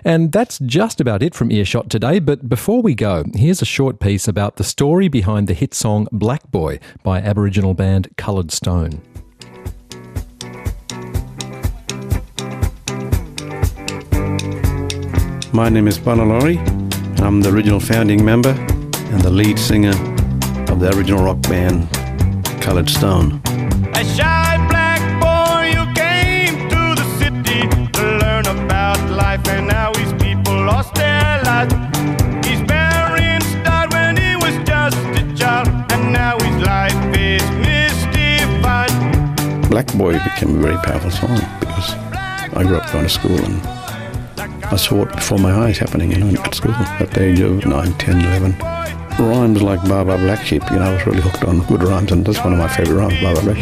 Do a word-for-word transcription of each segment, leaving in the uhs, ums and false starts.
And that's just about it from Earshot today, but before we go, here's a short piece about the story behind the hit song Black Boy by Aboriginal band Coloured Stone. My name is Banalori. I'm the original founding member and the lead singer of the original rock band Coloured Stone. A shy black boy who came to the city to learn about life, and now his people lost their lives. His parents died when he was just a child, and now his life is mystified. Black Boy became a very powerful song because I grew up going to school and I saw it before my eyes happening, you know, at school at the age of nine, ten, eleven. Rhymes like Baba Black Sheep, you know, I was really hooked on good rhymes, and that's one of my favourite rhymes, Baba Black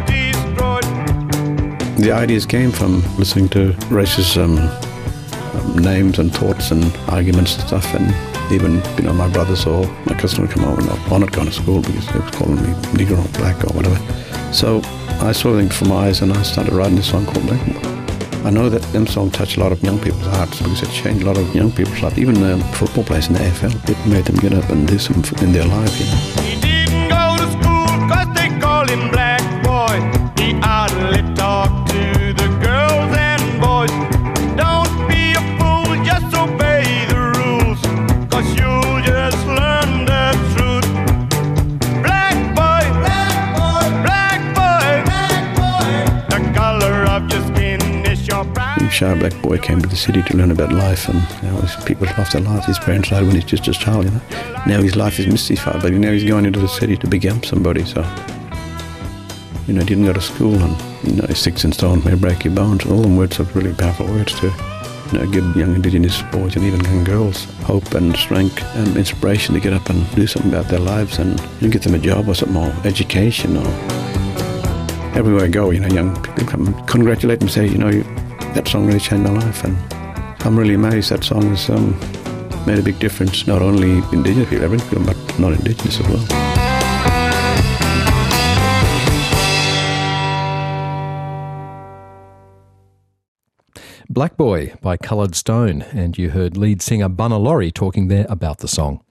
Sheep. The ideas came from listening to racist um, um, names and thoughts and arguments and stuff, and even, you know, my brothers or my cousin would come home and I wanted to go to school because they were calling me Negro or Black or whatever. So I saw them from my eyes and I started writing this song called Black Boy. I know that them song touched a lot of young people's hearts because it changed a lot of young people's lives. Even the football players in the A F L, it made them get up and do something in their life, you know. He didn't go to school cause they call him Black Boy. He hardly talked to the girls and boys. Don't be a fool, just obey the rules, cause you'll just learn the truth. Black boy, black boy, black boy, black boy. The colour of your skin is your pride. Shy Black Boy came to the city to learn about life, and you know, his people lost their lives. His parents died when he's just a child, you know. Now his life is mystified, but now he's going into the city to become somebody, so... You know, he didn't go to school, and, you know, sticks and stones may break your bones. All them words are really powerful words to, you know, give young Indigenous boys and even young girls hope and strength and inspiration to get up and do something about their lives and you know, get them a job or something, or education, or... Everywhere I go, you know, young people come and congratulate them and say, you know, you, that song really changed my life, and I'm really amazed that song has um, made a big difference, not only Indigenous people, everyone, people, but not Indigenous as well. Black Boy by Coloured Stone, and you heard lead singer Banalori talking there about the song.